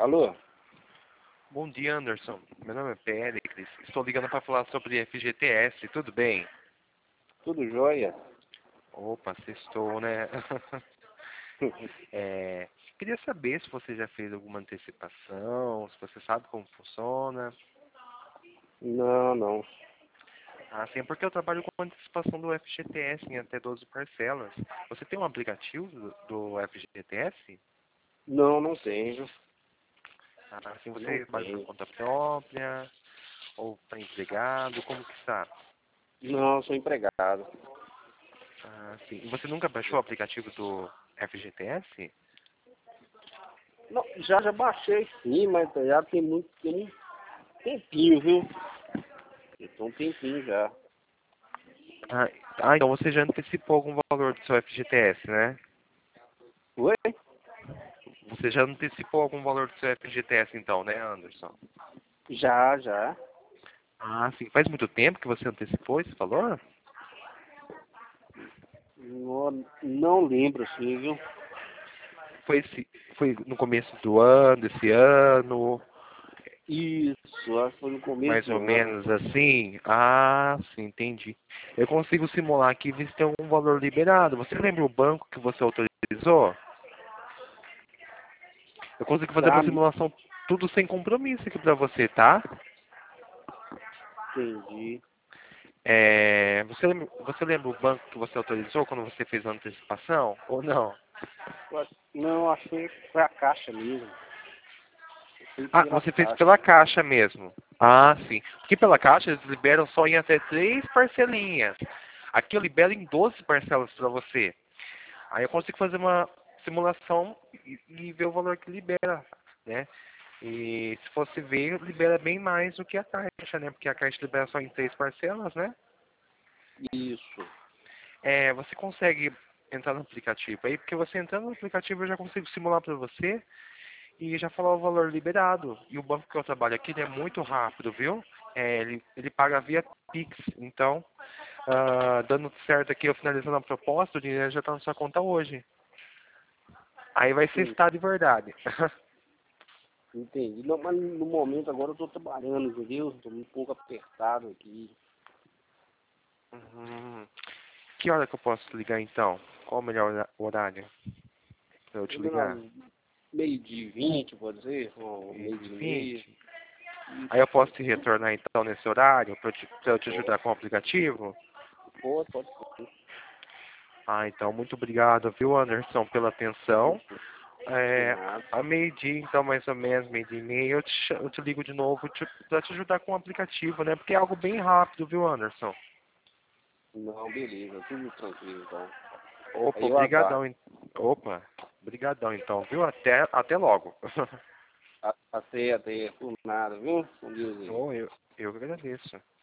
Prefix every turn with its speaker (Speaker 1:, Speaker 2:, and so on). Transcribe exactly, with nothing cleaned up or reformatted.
Speaker 1: Alô?
Speaker 2: Bom dia, Anderson. Meu nome é Péricles. Estou ligando para falar sobre F G T S. Tudo bem?
Speaker 1: Tudo jóia?
Speaker 2: Opa, sextou, né? É, queria saber se você já fez alguma antecipação, se você sabe como funciona.
Speaker 1: Não, não.
Speaker 2: Ah, sim, porque eu trabalho com antecipação do F G T S em até doze parcelas. Você tem um aplicativo do, do F G T S?
Speaker 1: Não, não tenho.
Speaker 2: Ah, assim,
Speaker 1: Não
Speaker 2: você trabalha por
Speaker 1: tenho.
Speaker 2: conta própria ou está empregado? Como que está?
Speaker 1: Não, sou empregado.
Speaker 2: Ah, sim. E você nunca baixou o aplicativo do F G T S?
Speaker 1: Não, já, já baixei sim, mas já tem muito tem um tempinho, viu? Tem um tempinho já.
Speaker 2: Ah, ah, então você já antecipou algum valor do seu F G T S, né?
Speaker 1: Oi?
Speaker 2: Você já antecipou algum valor do seu F G T S então, né, Anderson?
Speaker 1: Já, já.
Speaker 2: Ah, sim. Faz muito tempo que você antecipou esse valor?
Speaker 1: Não, não lembro sim, viu?
Speaker 2: Foi, esse, foi no começo do ano, desse ano,
Speaker 1: Isso, acho que foi no começo
Speaker 2: mais
Speaker 1: do
Speaker 2: ou
Speaker 1: ano.
Speaker 2: menos assim? Ah, sim, entendi. Eu consigo simular aqui e ver se tem algum valor liberado. Você lembra o banco que você autorizou? Eu consigo fazer
Speaker 1: Tá,
Speaker 2: uma simulação tudo sem compromisso aqui pra você, tá?
Speaker 1: entendi.
Speaker 2: É, você, lembra, você lembra o banco que você autorizou quando você fez a antecipação? Ou não?
Speaker 1: Não, achei que foi a caixa mesmo. Foi
Speaker 2: Ah,
Speaker 1: pela
Speaker 2: você fez
Speaker 1: caixa.
Speaker 2: pela Caixa mesmo. Ah, sim. Porque pela Caixa eles liberam só em até três parcelinhas. Aqui eu libero em doze parcelas para você. Aí eu consigo fazer uma simulação e, e ver o valor que libera, né? E se fosse ver, libera bem mais do que a Caixa, né? Porque a Caixa libera só em três parcelas, né?
Speaker 1: Isso.
Speaker 2: É, você consegue entrar no aplicativo aí, porque você entrando no aplicativo eu já consigo simular para você e já falar o valor liberado. E o banco que eu trabalho aqui ele é muito rápido, viu? É, ele, ele paga via Pix, então, ah, dando certo aqui, eu finalizando a proposta, o dinheiro já está na sua conta hoje. Aí vai ser
Speaker 1: Sim,
Speaker 2: estado de verdade.
Speaker 1: entendi. Não, mas no momento agora eu tô trabalhando, entendeu? Tô um pouco apertado aqui.
Speaker 2: Hum, que hora que eu posso ligar então? Qual o melhor hora- horário para eu te
Speaker 1: Ainda nas
Speaker 2: ligar?
Speaker 1: meio de vinte, pode ser? Ou
Speaker 2: Meio
Speaker 1: meio
Speaker 2: de
Speaker 1: de meia.
Speaker 2: vinte? Aí eu
Speaker 1: Isso.
Speaker 2: posso te retornar então nesse horário para eu te, pra eu te ajudar com o aplicativo?
Speaker 1: Pode, pode ser.
Speaker 2: Ah, então, muito obrigado, viu, Anderson, pela atenção.
Speaker 1: De
Speaker 2: É,
Speaker 1: nada.
Speaker 2: a meio-dia, então, mais ou menos, meio-dia e meia, eu te, cha- eu te ligo de novo te, pra te ajudar com o aplicativo, né? Porque é algo bem rápido, viu, Anderson?
Speaker 1: Não, beleza. Tudo tranquilo, então.
Speaker 2: Opa,
Speaker 1: Aí eu aguardo.
Speaker 2: obrigadão. en- Opa, obrigadão, então, viu? Até, até logo.
Speaker 1: A- Até, até. Por nada, viu? Com Deus aí.
Speaker 2: Oh, eu, eu que agradeço.